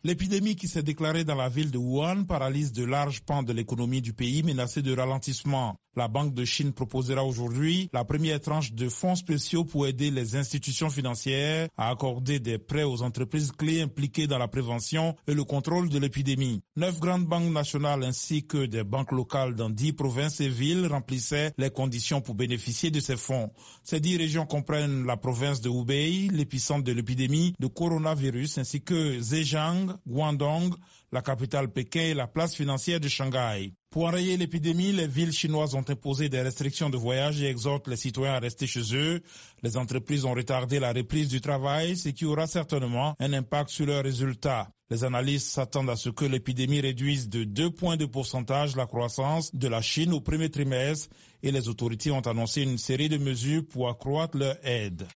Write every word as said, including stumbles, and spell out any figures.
L'épidémie qui s'est déclarée dans la ville de Wuhan paralyse de larges pans de l'économie du pays menacée de ralentissement. La Banque de Chine proposera aujourd'hui la première tranche de fonds spéciaux pour aider les institutions financières à accorder des prêts aux entreprises clés impliquées dans la prévention et le contrôle de l'épidémie. Neuf grandes banques nationales ainsi que des banques locales dans dix provinces et villes remplissaient les conditions pour bénéficier de ces fonds. Ces dix régions comprennent la province de Hubei, l'épicentre de l'épidémie de coronavirus, ainsi que Zhejiang, Guangdong, la capitale Pékin et la place financière de Shanghai. Pour enrayer l'épidémie, les villes chinoises ont imposé des restrictions de voyage et exhortent les citoyens à rester chez eux. Les entreprises ont retardé la reprise du travail, ce qui aura certainement un impact sur leurs résultats. Les analystes s'attendent à ce que l'épidémie réduise de deux points de pourcentage la croissance de la Chine au premier trimestre et les autorités ont annoncé une série de mesures pour accroître leur aide.